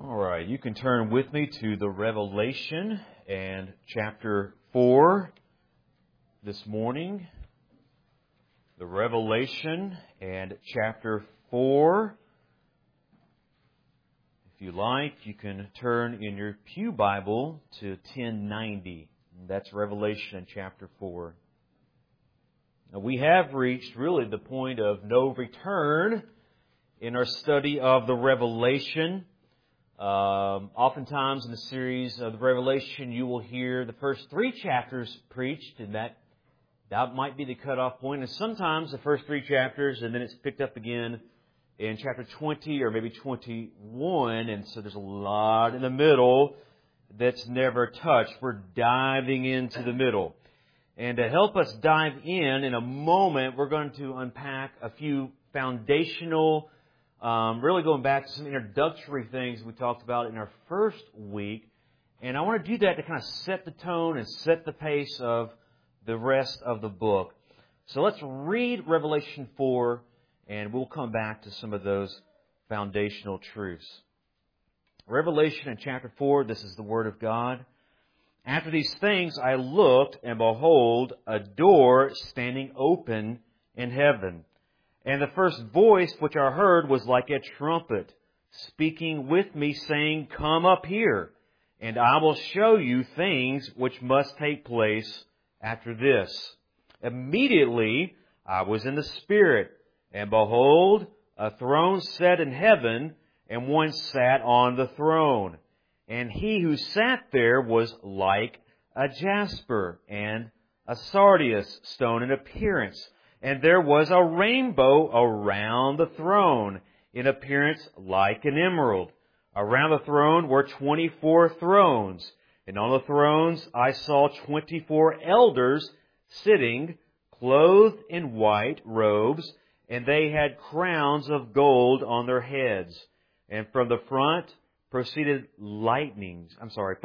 All right, you can turn with me to the Revelation and chapter 4 this morning. The Revelation and chapter 4. If you like, you can turn in your pew Bible to 1090. That's Revelation chapter 4. Now, we have reached really the point of no return in our study of the Revelation. Oftentimes in the series of the Revelation, you will hear the first 3 chapters preached, and that might be the cutoff point. And sometimes the first 3 chapters, and then it's picked up again in chapter 20 or maybe 21. And so there's a lot in the middle that's never touched. We're diving into the middle. And to help us dive in a moment, we're going to unpack a few foundational really going back to some introductory things we talked about in our first week. And I want to do that to kind of set the tone and set the pace of the rest of the book. So let's read Revelation 4, and we'll come back to some of those foundational truths. Revelation in chapter 4, this is the Word of God. After these things I looked, and behold, a door standing open in heaven. And the first voice which I heard was like a trumpet, speaking with me, saying, Come up here, and I will show you things which must take place after this. Immediately I was in the Spirit, and behold, a throne set in heaven, and one sat on the throne. And he who sat there was like a jasper and a sardius stone in appearance. And there was a rainbow around the throne, in appearance like an emerald. Around the throne were 24 thrones, and on the thrones I saw 24 elders sitting, clothed in white robes, and they had crowns of gold on their heads. And from the throne proceeded lightnings,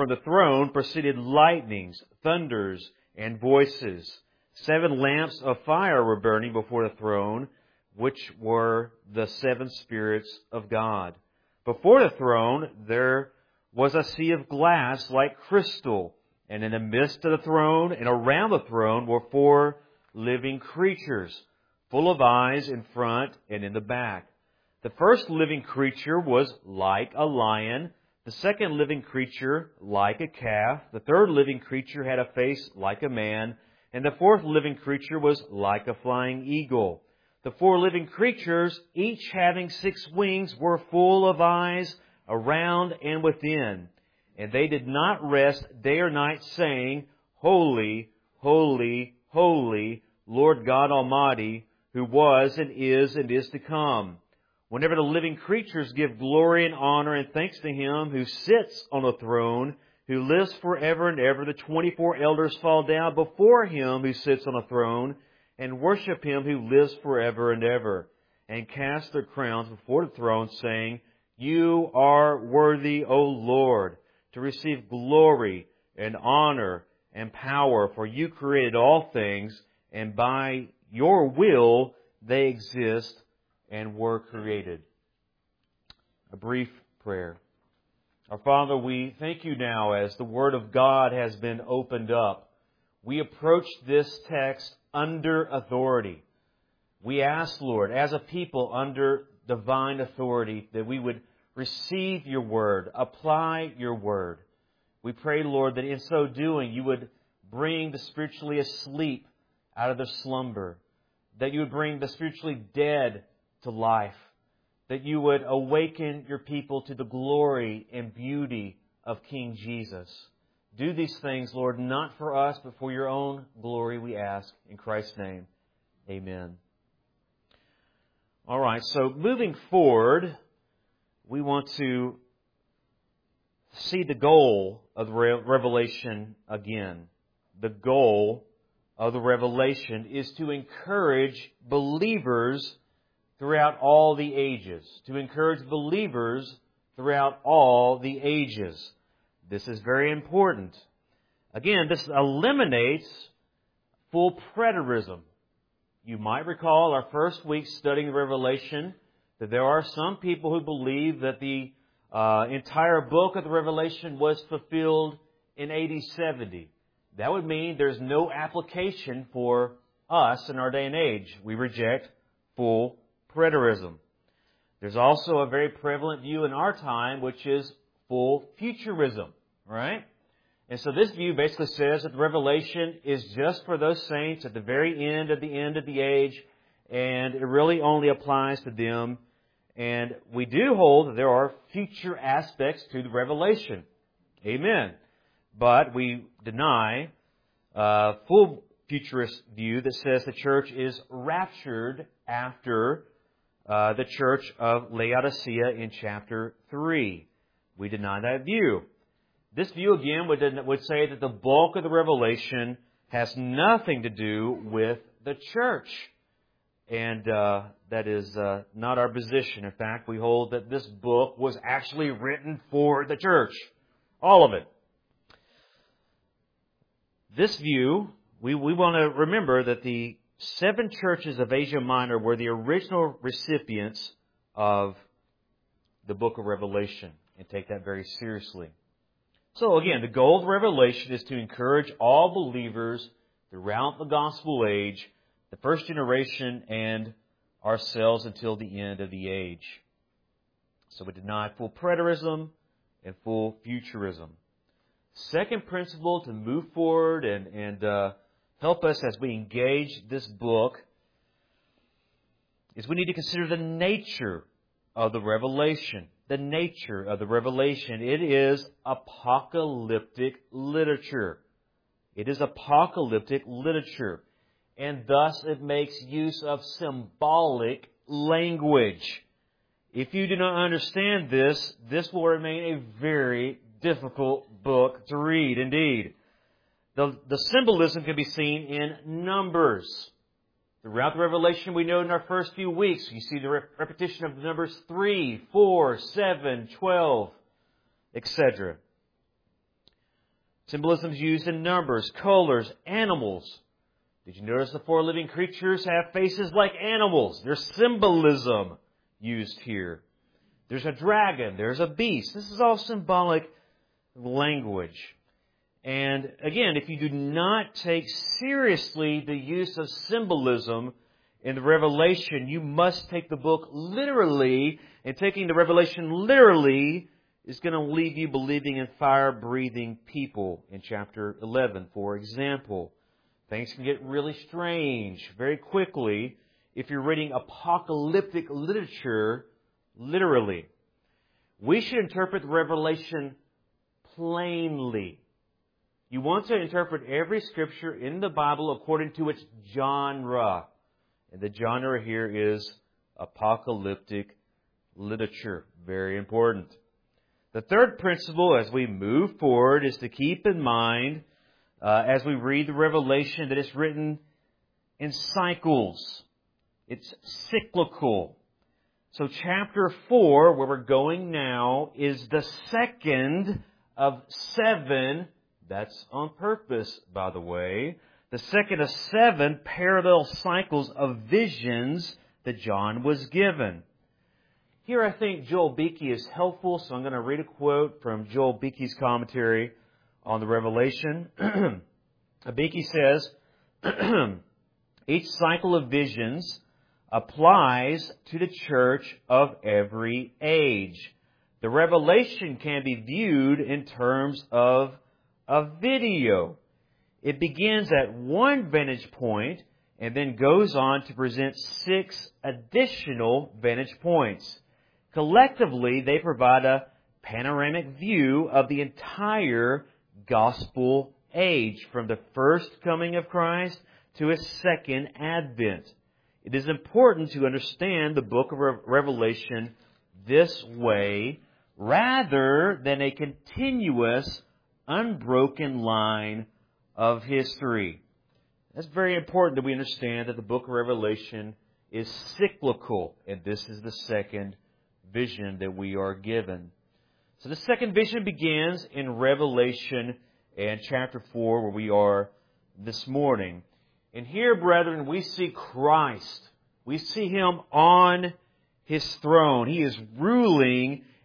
thunders, and voices. 7 lamps of fire were burning before the throne, which were the 7 spirits of God. Before the throne there was a sea of glass like crystal, and in the midst of the throne and around the throne were 4 living creatures, full of eyes in front and in the back. The first living creature was like a lion, the second living creature like a calf, the third living creature had a face like a man, and the fourth living creature was like a flying eagle. The 4 living creatures, each having 6 wings, were full of eyes around and within. And they did not rest day or night, saying, Holy, holy, holy, Lord God Almighty, who was and is to come. Whenever the living creatures give glory and honor and thanks to Him who sits on the throne, who lives forever and ever, the 24 elders fall down before Him who sits on the throne and worship Him who lives forever and ever, and cast their crowns before the throne, saying, You are worthy, O Lord, to receive glory and honor and power, for You created all things, and by Your will they exist and were created. A brief prayer. Our Father, we thank You now as the Word of God has been opened up. We approach this text under authority. We ask, Lord, as a people under divine authority, that we would receive Your Word, apply Your Word. We pray, Lord, that in so doing You would bring the spiritually asleep out of their slumber, that You would bring the spiritually dead to life, that You would awaken Your people to the glory and beauty of King Jesus. Do these things, Lord, not for us, but for Your own glory, we ask. In Christ's name, amen. All right, so moving forward, we want to see the goal of the Revelation again. The goal of the Revelation is to encourage believers throughout all the ages. To encourage believers throughout all the ages. This is very important. Again, this eliminates full preterism. You might recall our first week studying Revelation that there are some people who believe that the entire book of the Revelation was fulfilled in AD 70. That would mean there's no application for us in our day and age. We reject full preterism. There's also a very prevalent view in our time, which is full futurism, right? And so this view basically says that the Revelation is just for those saints at the very end of the age, and it really only applies to them. And we do hold that there are future aspects to the Revelation. Amen. But we deny full futurist view that says the church is raptured after the church of Laodicea in chapter 3. We deny that view. This view, again, would say that the bulk of the Revelation has nothing to do with the church. And that is not our position. In fact, we hold that this book was actually written for the church. All of it. This view, we want to remember that the 7 churches of Asia Minor were the original recipients of the book of Revelation, and take that very seriously. So again, the goal of Revelation is to encourage all believers throughout the gospel age, the first generation, and ourselves until the end of the age. So we deny full preterism and full futurism. Second principle to move forward and help us as we engage this book is we need to consider the nature of the Revelation. The nature of the Revelation. It is apocalyptic literature. It is apocalyptic literature. And thus it makes use of symbolic language. If you do not understand this, this will remain a very difficult book to read indeed. The symbolism can be seen in numbers. Throughout the Revelation, we know in our first few weeks, you see the repetition of the numbers 3, 4, 7, 12, etc. Symbolism is used in numbers, colors, animals. Did you notice the 4 living creatures have faces like animals? There's symbolism used here. There's a dragon. There's a beast. This is all symbolic language. And again, if you do not take seriously the use of symbolism in the Revelation, you must take the book literally. And taking the Revelation literally is going to leave you believing in fire-breathing people in chapter 11, for example. Things can get really strange very quickly if you're reading apocalyptic literature literally. We should interpret the Revelation plainly. You want to interpret every scripture in the Bible according to its genre. And the genre here is apocalyptic literature. Very important. The third principle as we move forward is to keep in mind as we read the Revelation that it's written in cycles. It's cyclical. So chapter 4, where we're going now, is the second of 7. That's on purpose, by the way. The second of 7 parallel cycles of visions that John was given. Here I think Joel Beeke is helpful, so I'm going to read a quote from Joel Beeke's commentary on the Revelation. Beeke says, each cycle of visions applies to the church of every age. The Revelation can be viewed in terms of a video. It begins at one vantage point and then goes on to present 6 additional vantage points. Collectively, they provide a panoramic view of the entire gospel age, from the first coming of Christ to His second advent. It is important to understand the book of Revelation this way, rather than a continuous, unbroken line of history. That's very important that we understand that the book of Revelation is cyclical, and this is the second vision that we are given. So the second vision begins in Revelation and chapter 4, where we are this morning. And here, brethren, we see Christ. We see Him on His throne. He is ruling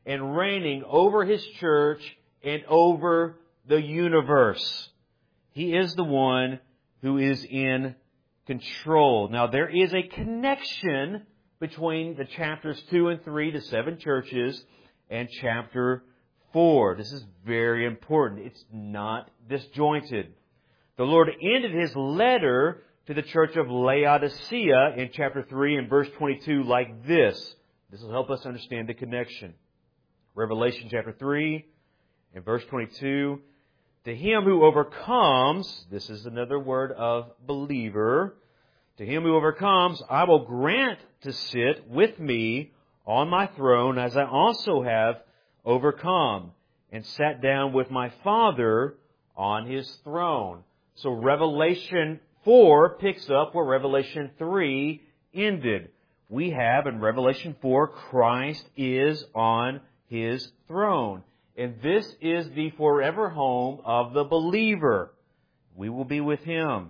and reigning over His church and over the universe. He is the one who is in control. Now, there is a connection between the chapters 2 and 3, the 7 churches, and chapter 4. This is very important. It's not disjointed. The Lord ended His letter to the church of Laodicea in chapter 3 and verse 22 like this. This will help us understand the connection. Revelation chapter 3 and verse 22. To him who overcomes, this is another word of believer, to him who overcomes, I will grant to sit with me on my throne as I also have overcome and sat down with my Father on His throne. So Revelation 4 picks up where Revelation 3 ended. We have in Revelation 4, Christ is on His throne. And this is the forever home of the believer. We will be with Him.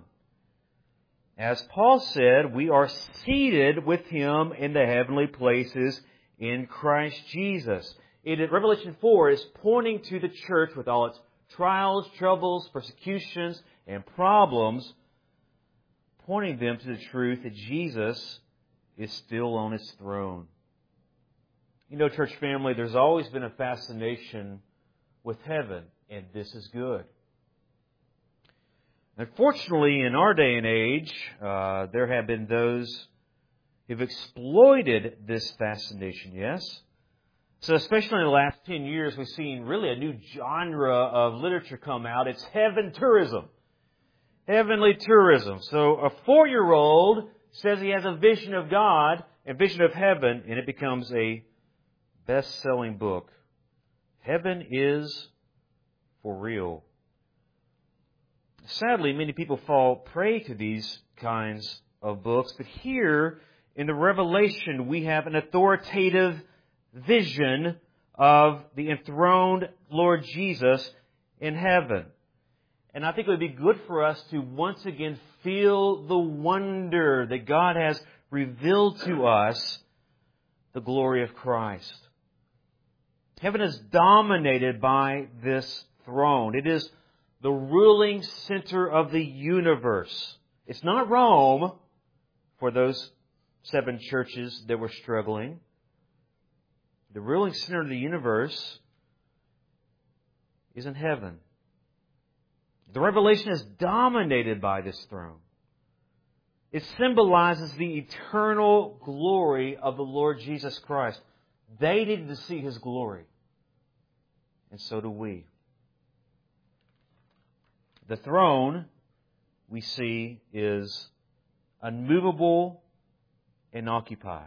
As Paul said, we are seated with Him in the heavenly places in Christ Jesus. Revelation 4 is pointing to the church with all its trials, troubles, persecutions, and problems, pointing them to the truth that Jesus is still on His throne. You know, church family, there's always been a fascination with heaven, and this is good. Unfortunately, in our day and age, there have been those who've exploited this fascination, yes? So especially in the last 10 years, we've seen really a new genre of literature come out. It's heaven tourism. Heavenly tourism. So a 4-year-old says he has a vision of God, a vision of heaven, and it becomes a best-selling book. Heaven is for real. Sadly, many people fall prey to these kinds of books, but here in the Revelation we have an authoritative vision of the enthroned Lord Jesus in heaven. And I think it would be good for us to once again feel the wonder that God has revealed to us the glory of Christ. Heaven is dominated by this throne. It is the ruling center of the universe. It's not Rome for those 7 churches that were struggling. The ruling center of the universe is in heaven. The Revelation is dominated by this throne. It symbolizes the eternal glory of the Lord Jesus Christ. They needed to see His glory. And so do we. The throne, we see, is unmovable and occupied.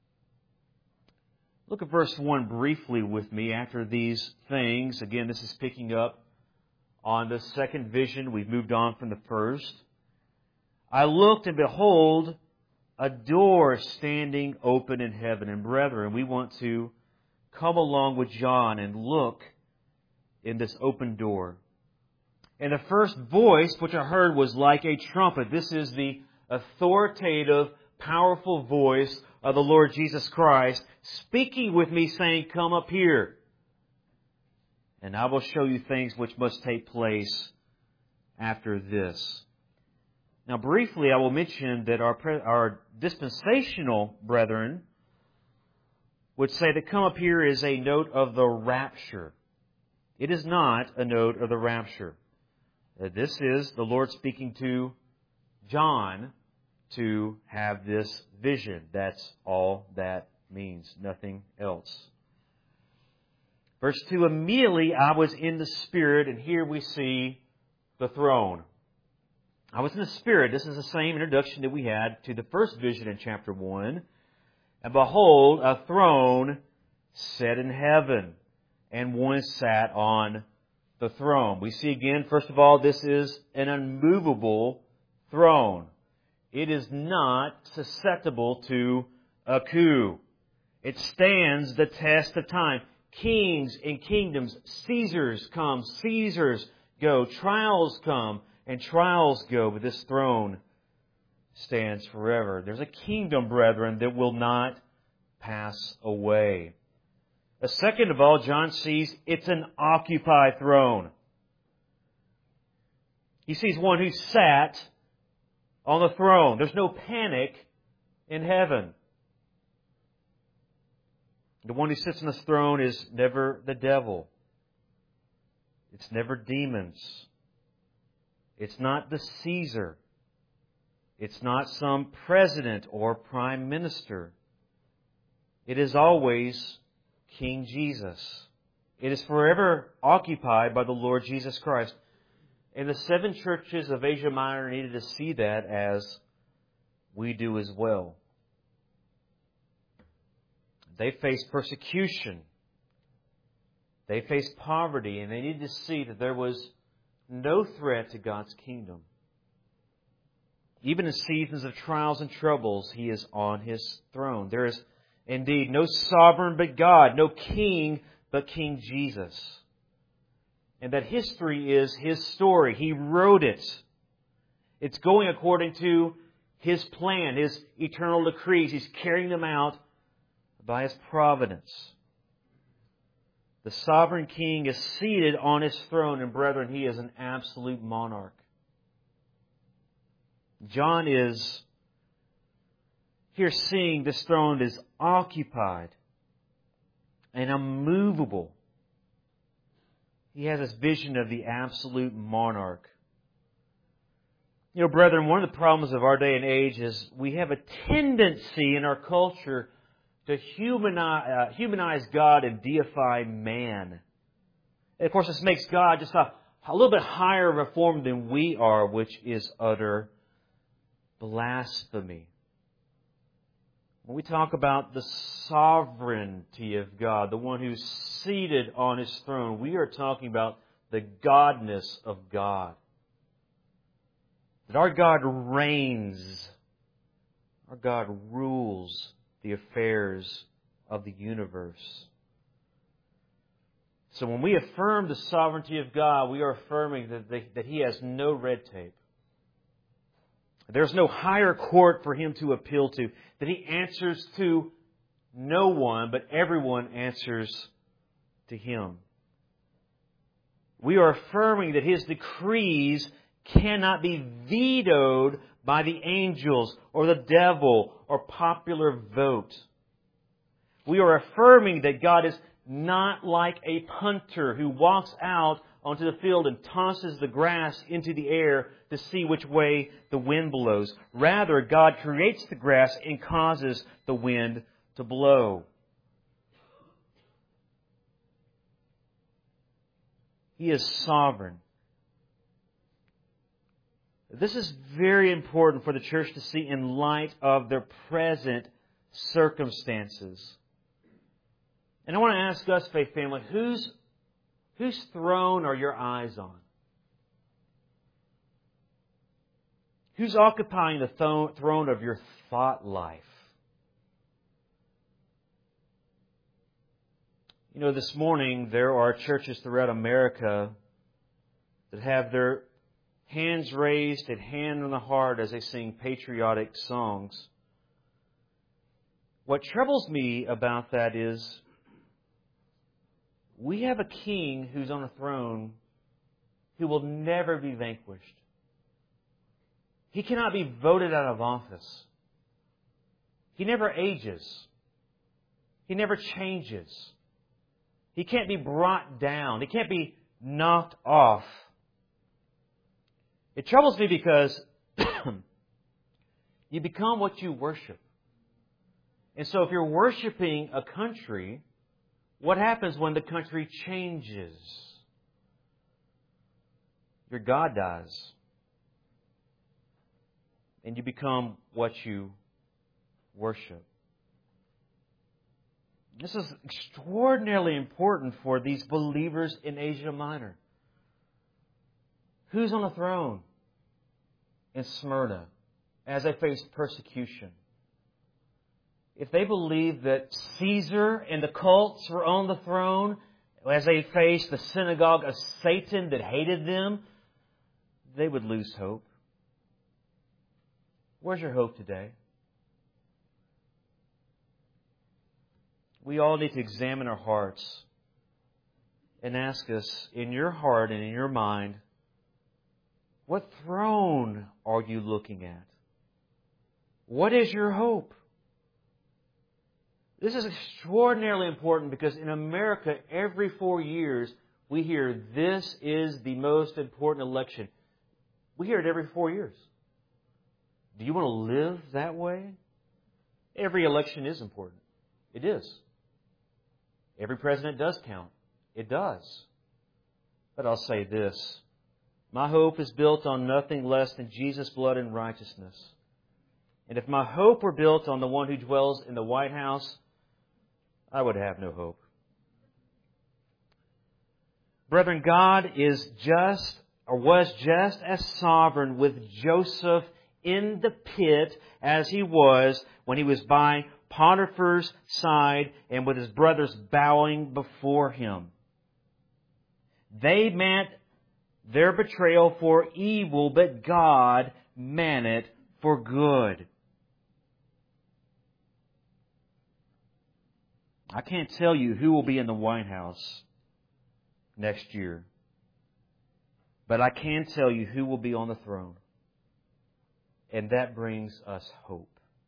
Look at verse 1 briefly with me after these things. Again, this is picking up on the second vision. We've moved on from the first. I looked, and behold, a door standing open in heaven. And brethren, we want to come along with John and look in this open door. And the first voice which I heard was like a trumpet. This is the authoritative, powerful voice of the Lord Jesus Christ speaking with me, saying, "Come up here, and I will show you things which must take place after this." Now, briefly, I will mention that our dispensational brethren would say that "come up here" is a note of the rapture. It is not a note of the rapture. This is the Lord speaking to John to have this vision. That's all that means, nothing else. Verse 2, immediately I was in the Spirit, and here we see the throne. I was in the Spirit. This is the same introduction that we had to the first vision in chapter 1. And behold, a throne set in heaven, and one sat on the throne. We see again, first of all, this is an unmovable throne. It is not susceptible to a coup. It stands the test of time. Kings and kingdoms, Caesars come, Caesars go, trials come, and trials go, but this throne stands forever. There's a kingdom, brethren, that will not pass away. Second of all, John sees it's an occupied throne. He sees one who sat on the throne. There's no panic in heaven. The one who sits on this throne is never the devil. It's never demons. It's not the Caesar. It's not some president or prime minister. It is always King Jesus. It is forever occupied by the Lord Jesus Christ. And the 7 churches of Asia Minor needed to see that as we do as well. They faced persecution. They faced poverty, and they needed to see that there was no threat to God's kingdom. Even in seasons of trials and troubles, He is on His throne. There is indeed no sovereign but God, no king but King Jesus. And that history is His story. He wrote it. It's going according to His plan, His eternal decrees. He's carrying them out by His providence. The sovereign King is seated on His throne, and brethren, He is an absolute monarch. John is here seeing this throne is occupied and immovable. He has this vision of the absolute monarch. You know, brethren, one of the problems of our day and age is we have a tendency in our culture to humanize God and deify man. And of course, this makes God just a little bit higher of a form than we are, which is utter blasphemy. When we talk about the sovereignty of God, the one who's seated on His throne, we are talking about the godness of God. That our God reigns. Our God rules the affairs of the universe. So when we affirm the sovereignty of God, we are affirming that He has no red tape. There's no higher court for Him to appeal to. That He answers to no one, but everyone answers to Him. We are affirming that His decrees cannot be vetoed by the angels or the devil or popular vote. We are affirming that God is not like a punter who walks out onto the field and tosses the grass into the air to see which way the wind blows. Rather, God creates the grass and causes the wind to blow. He is sovereign. This is very important for the church to see in light of their present circumstances. And I want to ask us, faith family, whose throne are your eyes on? Who's occupying the throne of your thought life? You know, this morning there are churches throughout America that have their hands raised and hand on the heart as they sing patriotic songs. What troubles me about that is we have a king who's on a throne who will never be vanquished. He cannot be voted out of office. He never ages. He never changes. He can't be brought down. He can't be knocked off. It troubles me because you become what you worship. And so if you're worshiping a country, what happens when the country changes? Your God dies. And you become what you worship. This is extraordinarily important for these believers in Asia Minor. Who's on the throne in Smyrna as they face persecution? If they believed that Caesar and the cults were on the throne as they faced the synagogue of Satan that hated them, they would lose hope. Where's your hope today? we all need to examine our hearts and ask us, in your heart and in your mind, what throne are you looking at? What is your hope? This is extraordinarily important because in America, every 4 years, we hear this is the most important election. We hear it every 4 years. Do you want to live that way? Every election is important. It is. Every president does count. It does. But I'll say this. My hope is built on nothing less than Jesus' blood and righteousness. And if my hope were built on the one who dwells in the White House, I would have no hope. Brethren, God is just, or was just as sovereign with Joseph in the pit as He was when he was by Potiphar's side and with his brothers bowing before him. They meant their betrayal for evil, but God meant it for good. I can't tell you who will be in the White House next year, but I can tell you who will be on the throne. And that brings us hope.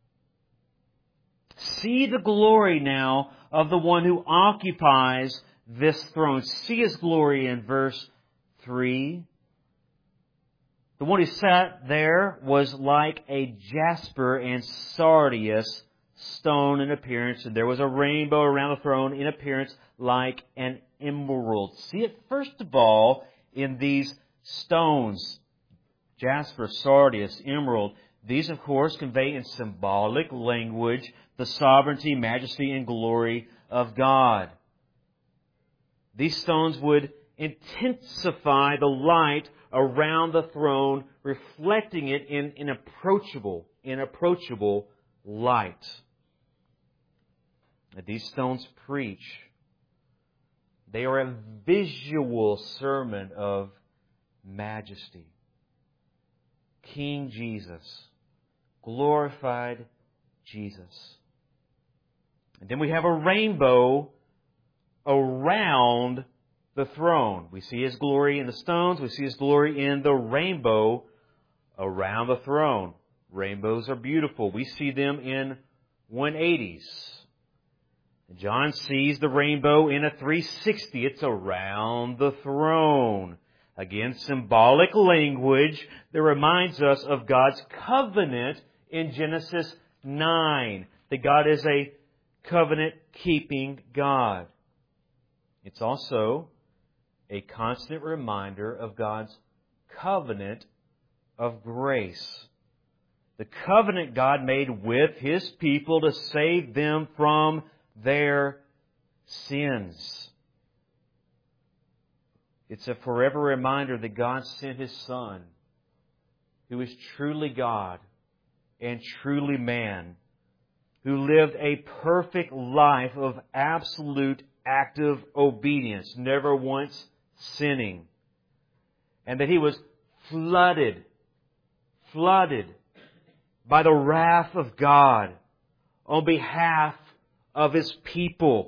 See the glory now of the one who occupies this throne. See His glory in verse 3. The one who sat there was like a jasper and sardius stone in appearance, and there was a rainbow around the throne in appearance like an emerald. See it first of all in these stones. Jasper, sardius, emerald. These, of course, convey in symbolic language the sovereignty, majesty, and glory of God. These stones would intensify the light around the throne, reflecting it in inapproachable light. These stones preach. They are a visual sermon of majesty. King Jesus, glorified Jesus. And then we have a rainbow around the throne. We see His glory in the stones. We see His glory in the rainbow around the throne. Rainbows are beautiful. We see them in 180s. John sees the rainbow in a 360. It's around the throne. Again, symbolic language that reminds us of God's covenant in Genesis 9. That God is a covenant-keeping God. It's also a constant reminder of God's covenant of grace. The covenant God made with His people to save them from their sins. It's a forever reminder that God sent His Son, who is truly God and truly man, who lived a perfect life of absolute active obedience, never once sinning, and that He was flooded by the wrath of God on behalf of His people.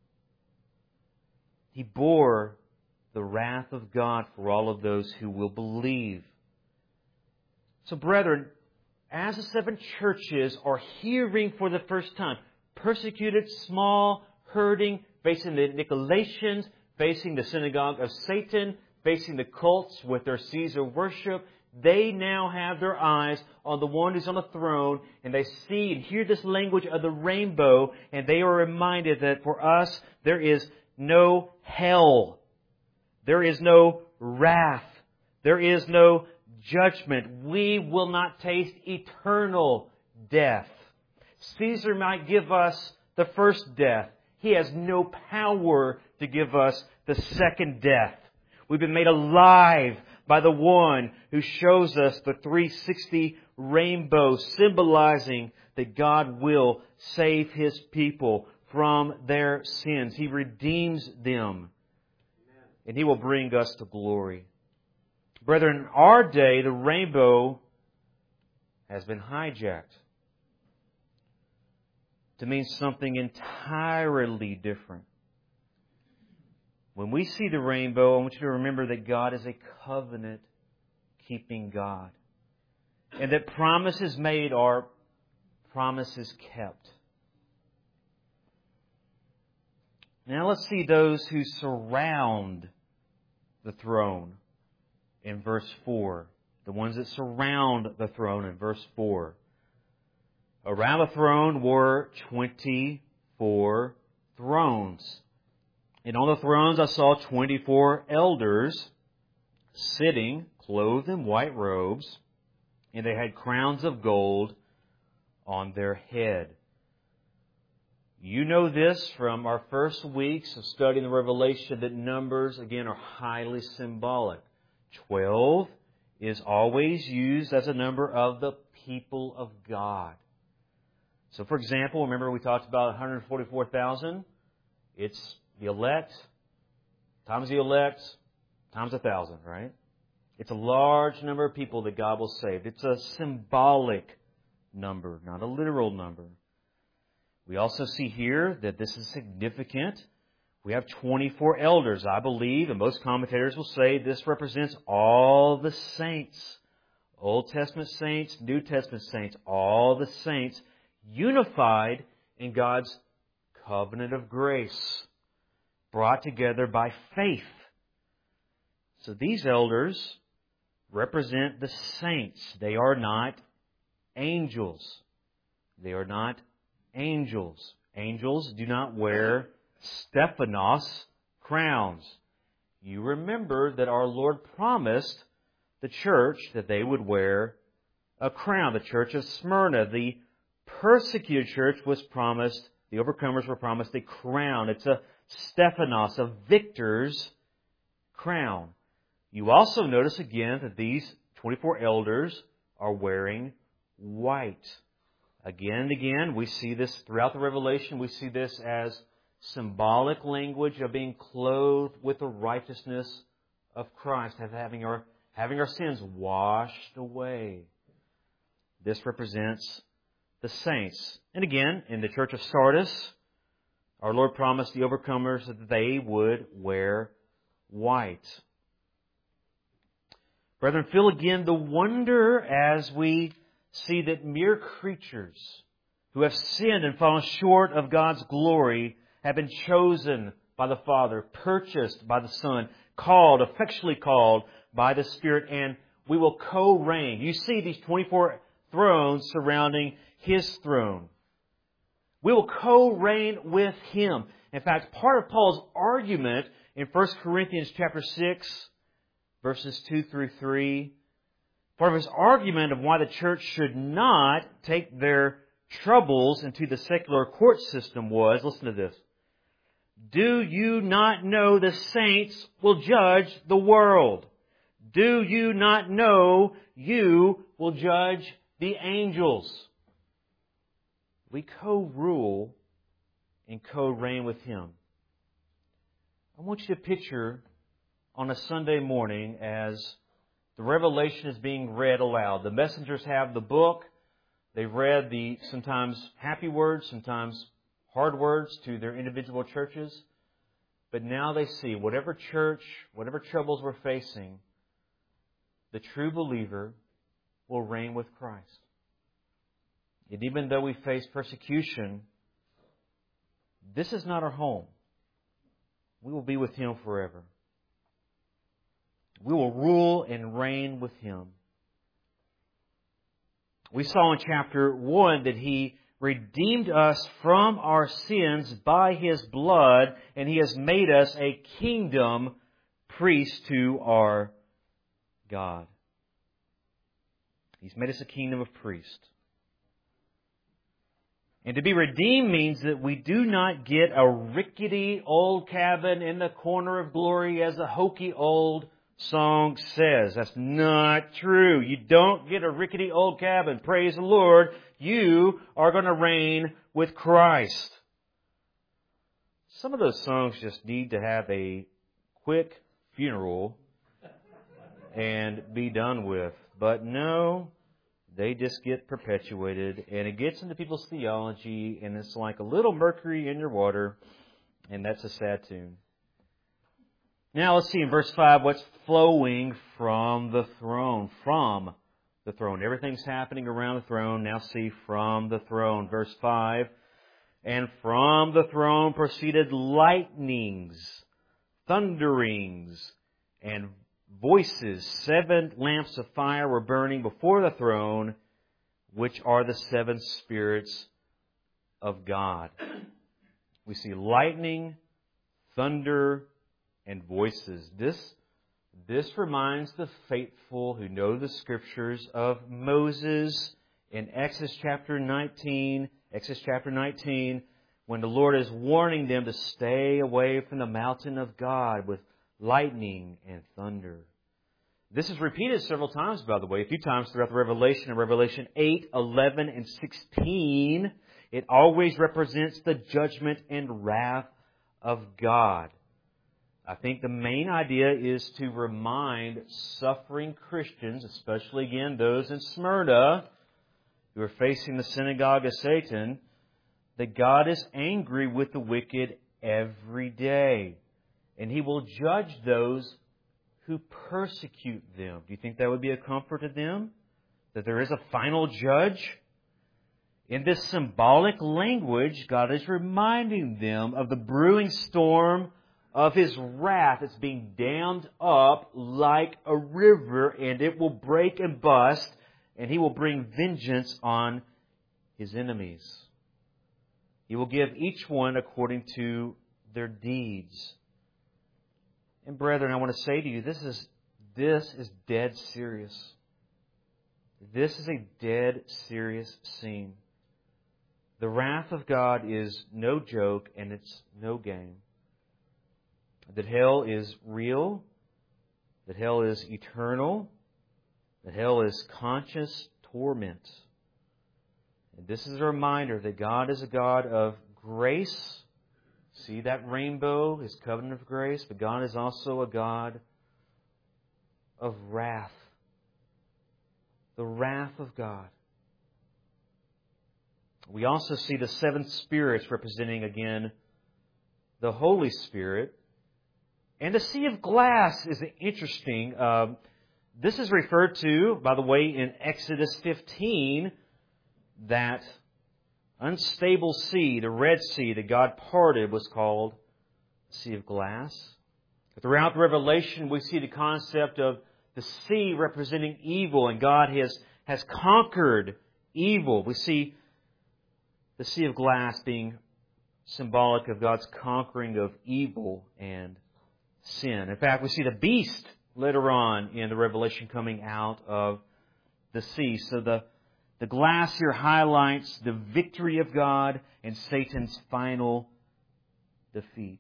He bore the wrath of God for all of those who will believe. So, brethren, as the 7 churches are hearing for the first time, persecuted, small, hurting, facing the Nicolaitans, facing the synagogue of Satan, facing the cults with their Caesar worship, they now have their eyes on the one who's on the throne, and they see and hear this language of the rainbow, and they are reminded that for us, there is no hell. There is no wrath. There is no judgment. We will not taste eternal death. Caesar might give us the first death. He has no power to give us the second death. We've been made alive by the one who shows us the 360 rainbow, symbolizing that God will save His people from their sins. He redeems them, and He will bring us to glory. Brethren, in our day, the rainbow has been hijacked. to mean something entirely different. When we see the rainbow, I want you to remember that God is a covenant-keeping God. And that promises made are promises kept. Now let's see those who surround the throne in verse 4. The ones that surround the throne in verse 4. Around the throne were 24 thrones. And on the thrones I saw 24 elders sitting, clothed in white robes, and they had crowns of gold on their head. You know this from our first weeks of studying the Revelation, that numbers, again, are highly symbolic. 12 is always used as a number of the people of God. So, for example, remember we talked about 144,000? It's the elect times 1,000, right? It's a large number of people that God will save. It's a symbolic number, not a literal number. We also see here that this is significant. We have 24 elders, I believe, and most commentators will say this represents all the saints. Old Testament saints, New Testament saints, all the saints unified in God's covenant of grace, brought together by faith. So these elders represent the saints. They are not angels. They are not angels. Angels do not wear Stephanos crowns. You remember that our Lord promised the church that they would wear a crown. The church of Smyrna, the persecuted church, was promised, the overcomers were promised a crown. It's a Stephanos, a victor's crown. You also notice again that these 24 elders are wearing white. Again and again, we see this throughout the Revelation. We see this as symbolic language of being clothed with the righteousness of Christ, having our sins washed away. This represents the saints. And again, in the church of Sardis, our Lord promised the overcomers that they would wear white. Brethren, feel again the wonder as we see that mere creatures who have sinned and fallen short of God's glory have been chosen by the Father, purchased by the Son, called, effectually called by the Spirit, and we will co-reign. You see these 24 thrones surrounding His throne. We will co-reign with Him. In fact, part of Paul's argument in 1 Corinthians chapter 6, verses 2 through 3, part of his argument of why the church should not take their troubles into the secular court system was, listen to this, do you not know the saints will judge the world? Do you not know you will judge the angels? We co-rule and co-reign with Him. I want you to picture on a Sunday morning as the Revelation is being read aloud. The messengers have the book. They've read the sometimes happy words, sometimes hard words to their individual churches. But now they see whatever church, whatever troubles we're facing, the true believer will reign with Christ. And even though we face persecution, this is not our home. We will be with Him forever. We will rule and reign with Him. We saw in chapter 1 that He redeemed us from our sins by His blood, and He has made us a kingdom priest to our God. He's made us a kingdom of priests. And to be redeemed means that we do not get a rickety old cabin in the corner of glory, as a hokey old song says. That's not true. You don't get a rickety old cabin. Praise the Lord. You are going to reign with Christ. Some of those songs just need to have a quick funeral and be done with. But no, they just get perpetuated, and it gets into people's theology, and it's like a little mercury in your water, and that's a sad tune. Now let's see in verse 5 what's flowing from the throne. From the throne. Everything's happening around the throne. Now see from the throne. Verse 5. And from the throne proceeded lightnings, thunderings, and voices. 7 lamps of fire were burning before the throne, which are the 7 spirits of God. We see lightning, thunder, and voices. This reminds the faithful who know the Scriptures of Moses in Exodus chapter 19, when the Lord is warning them to stay away from the mountain of God with lightning and thunder. This is repeated several times, by the way, a few times throughout the Revelation. In Revelation 8, 11, and 16, it always represents the judgment and wrath of God. I think the main idea is to remind suffering Christians, especially again those in Smyrna who are facing the synagogue of Satan, that God is angry with the wicked every day. And He will judge those who persecute them. Do you think that would be a comfort to them? That there is a final judge? In this symbolic language, God is reminding them of the brewing storm of His wrath. It's being dammed up like a river, and it will break and bust, and He will bring vengeance on His enemies. He will give each one according to their deeds. And brethren, I want to say to you, this is dead serious. This is a dead serious scene. The wrath of God is no joke, and it's no game. That hell is real, that hell is eternal, that hell is conscious torment. And this is a reminder that God is a God of grace. See that rainbow, His covenant of grace, but God is also a God of wrath. The wrath of God. We also see the 7 spirits representing again the Holy Spirit. And the sea of glass is interesting. This is referred to, by the way, in Exodus 15, that unstable sea, the Red Sea that God parted, was called the Sea of Glass. Throughout Revelation, we see the concept of the sea representing evil, and God has conquered evil. We see the Sea of Glass being symbolic of God's conquering of evil and sin. In fact, we see the beast later on in the Revelation coming out of the sea. So the glass here highlights the victory of God and Satan's final defeat.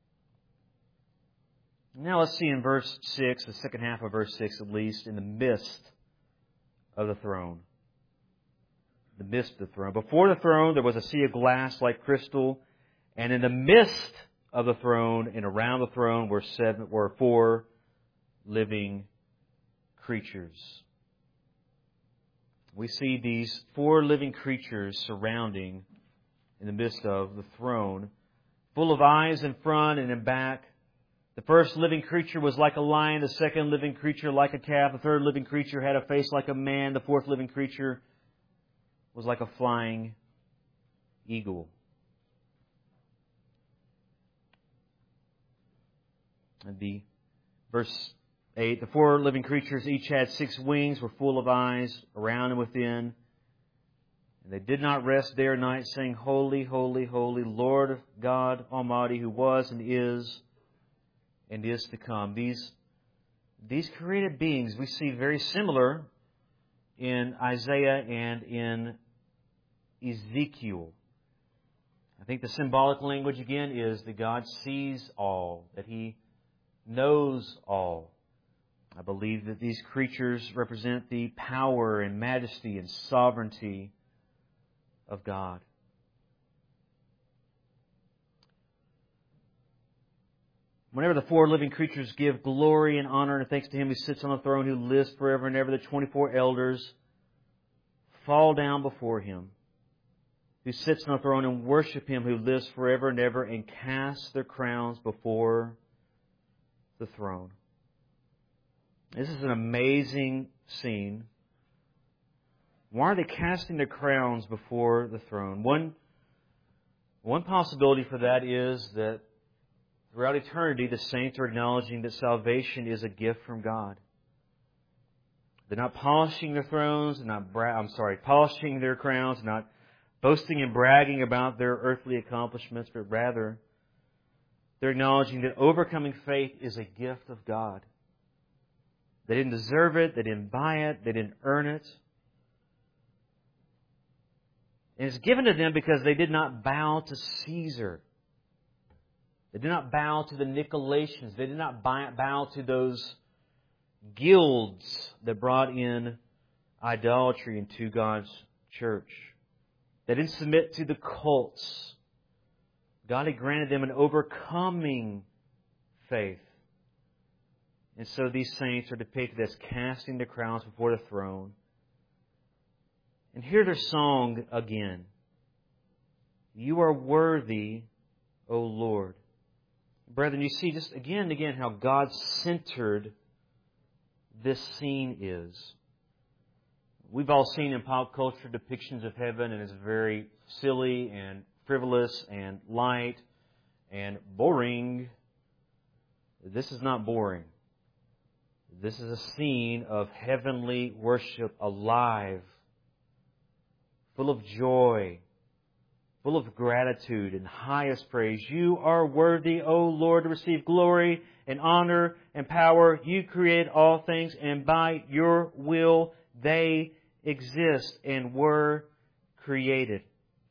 Now let's see in verse 6, the second half of verse 6 at least, in the midst of the throne. The midst of the throne. Before the throne there was a sea of glass like crystal, and in the midst of the throne and around the throne were 4 living creatures. We see these 4 living creatures surrounding in the midst of the throne, full of eyes in front and in back. The first living creature was like a lion, the second living creature like a calf, the third living creature had a face like a man, the fourth living creature was like a flying eagle. And verse 8, the 4 living creatures each had 6 wings, were full of eyes around and within. And they did not rest day or night, saying, Holy, holy, holy, Lord God Almighty, who was and is to come. These created beings we see very similar in Isaiah and in Ezekiel. I think the symbolic language again is that God sees all, that He knows all. I believe that these creatures represent the power and majesty and sovereignty of God. Whenever the 4 living creatures give glory and honor and thanks to Him who sits on the throne, who lives forever and ever, the 24 elders fall down before Him, who sits on the throne, and worship Him who lives forever and ever, and cast their crowns before the throne. This is an amazing scene. Why are they casting their crowns before the throne? One possibility for that is that throughout eternity, the saints are acknowledging that salvation is a gift from God. They're not polishing their thrones, polishing their crowns, not boasting and bragging about their earthly accomplishments, but rather they're acknowledging that overcoming faith is a gift of God. They didn't deserve it, they didn't buy it, they didn't earn it. And it's given to them because they did not bow to Caesar. They did not bow to the Nicolaitans. They did not bow to those guilds that brought in idolatry into God's church. They didn't submit to the cults. God had granted them an overcoming faith. And so these saints are depicted as casting their crowns before the throne. And hear their song again. You are worthy, O Lord. Brethren, you see just again and again how God-centered this scene is. We've all seen in pop culture depictions of heaven, and it's very silly and frivolous and light and boring. This is not boring. This is a scene of heavenly worship, alive, full of joy, full of gratitude and highest praise. You are worthy, O Lord, to receive glory and honor and power. You created all things, and by your will they exist and were created.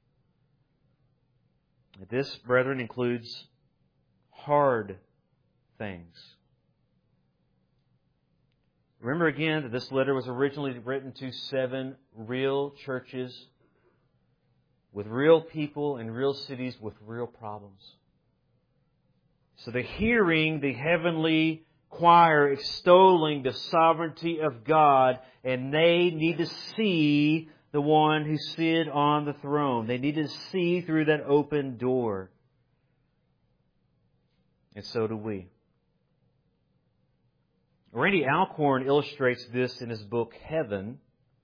This, brethren, includes hard things. Remember again that this letter was originally written to 7 real churches with real people in real cities with real problems. So they're hearing the heavenly choir extolling the sovereignty of God, and they need to see the one who sit on the throne. They need to see through that open door. And so do we. Randy Alcorn illustrates this in his book, Heaven.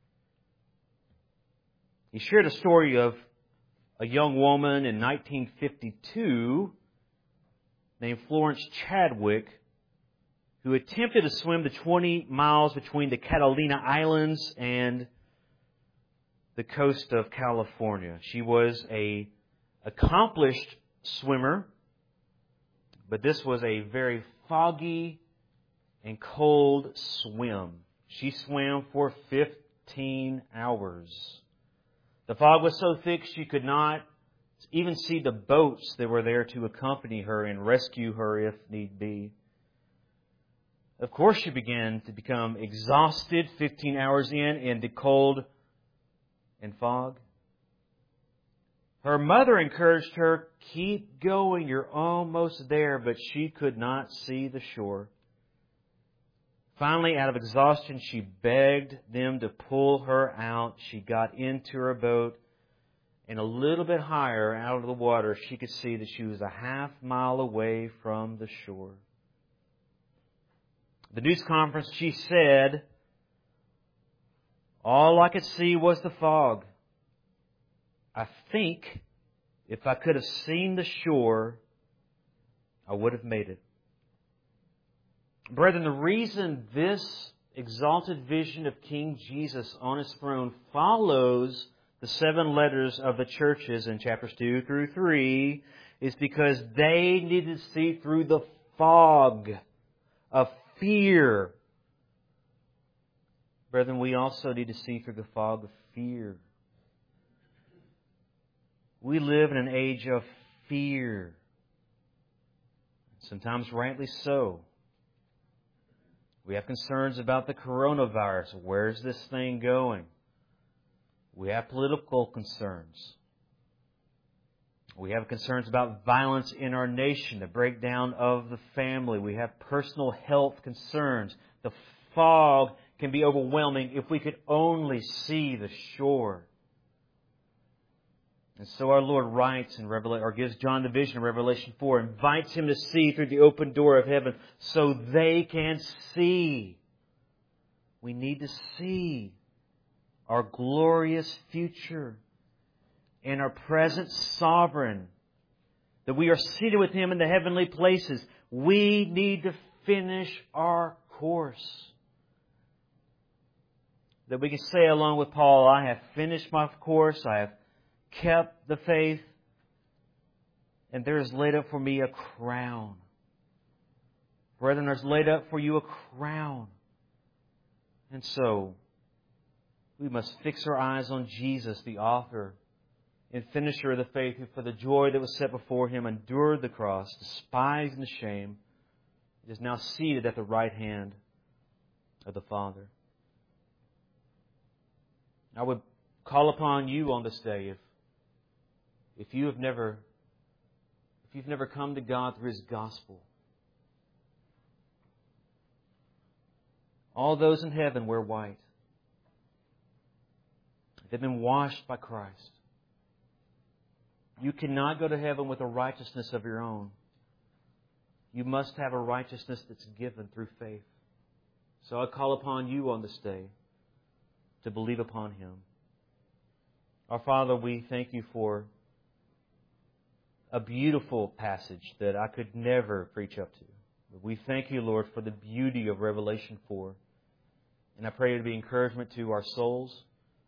He shared a story of a young woman in 1952 named Florence Chadwick who attempted to swim the 20 miles between the Catalina Islands and the coast of California. She was an accomplished swimmer, but this was a very foggy and cold swim. She swam for 15 hours. The fog was so thick she could not even see the boats that were there to accompany her and rescue her if need be. Of course, she began to become exhausted 15 hours in the cold and fog. Her mother encouraged her, keep going, you're almost there, but she could not see the shore. Finally, out of exhaustion, she begged them to pull her out. She got into her boat, and a little bit higher out of the water, she could see that she was a half mile away from the shore. At the news conference, she said, all I could see was the fog. I think if I could have seen the shore, I would have made it. Brethren, the reason this exalted vision of King Jesus on His throne follows the 7 letters of the churches in chapters 2 through 3 is because they needed to see through the fog of fear. Brethren, we also need to see through the fog of fear. We live in an age of fear. Sometimes rightly so. We have concerns about the coronavirus. Where's this thing going? We have political concerns. We have concerns about violence in our nation, the breakdown of the family. We have personal health concerns. The fog can be overwhelming if we could only see the shore. And so our Lord writes in Revelation, or gives John the vision in Revelation 4, invites him to see through the open door of heaven so they can see. We need to see our glorious future and our present sovereign, that we are seated with Him in the heavenly places. We need to finish our course. That we can say along with Paul, I have finished my course, I have kept the faith, and there is laid up for me a crown. Brethren, there's laid up for you a crown. And so, we must fix our eyes on Jesus, the author and finisher of the faith, who for the joy that was set before Him endured the cross, despising the shame, and is now seated at the right hand of the Father. I would call upon you on this day, if you've never come to God through His gospel. All those in heaven wear white. They've been washed by Christ. You cannot go to heaven with a righteousness of your own. You must have a righteousness that's given through faith. So I call upon you on this day to believe upon Him. Our Father, we thank You for a beautiful passage that I could never preach up to. But we thank You, Lord, for the beauty of Revelation 4. And I pray it to be encouragement to our souls.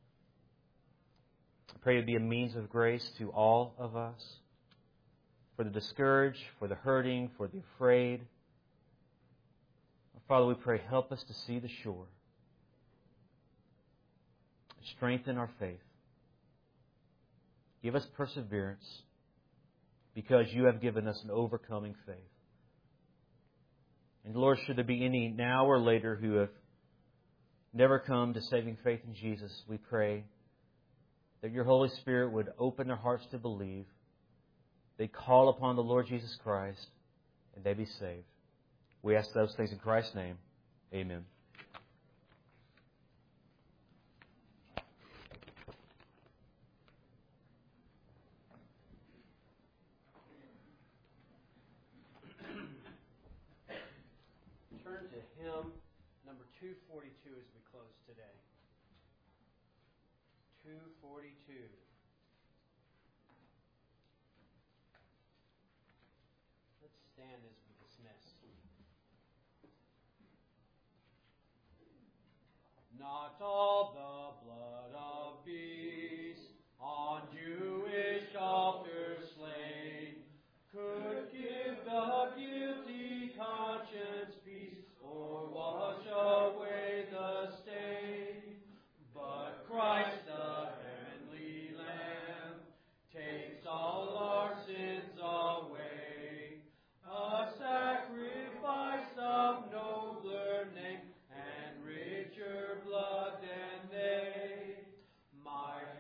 I pray it be a means of grace to all of us. For the discouraged, for the hurting, for the afraid. Father, we pray, help us to see the shore. Strengthen our faith. Give us perseverance, because You have given us an overcoming faith. And Lord, should there be any now or later who have never come to saving faith in Jesus, we pray that Your Holy Spirit would open their hearts to believe. They call upon the Lord Jesus Christ, and they be saved. We ask those things in Christ's name. Amen. Turn to hymn number 242 as we close today. 242. Let's stand as we dismiss. Not all the blood of beasts on Jewish altars slain could give the guilty conscience peace or wash away the stain. But Christ, the heavenly Lamb, takes all our sins away. A sacrifice of nobler name and richer blood than they. My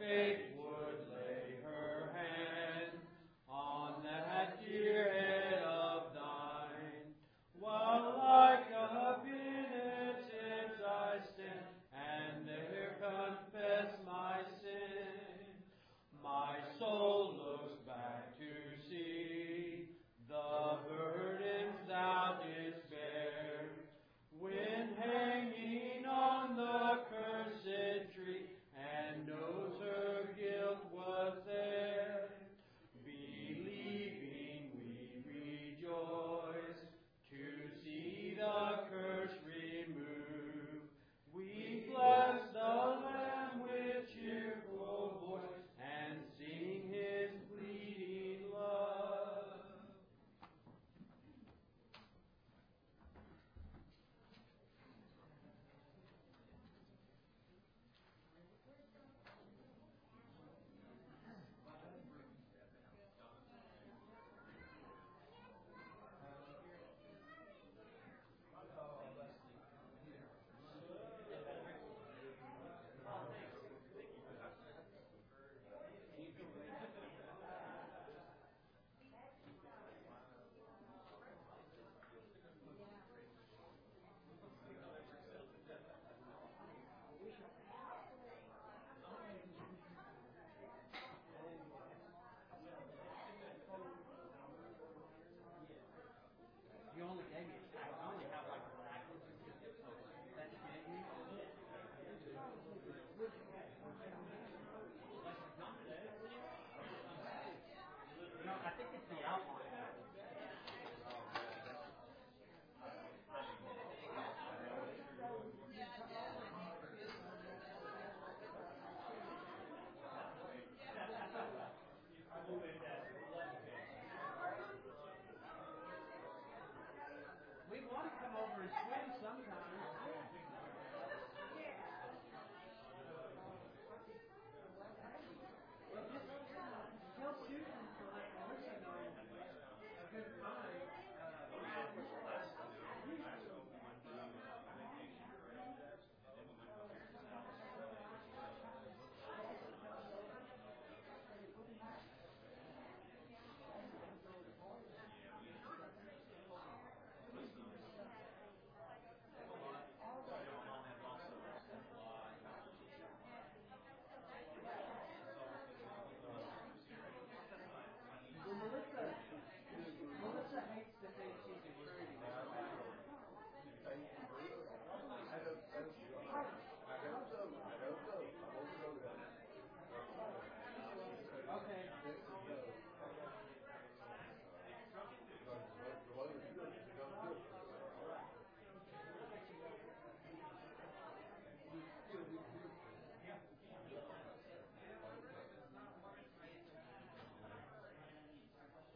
come over and swim sometimes.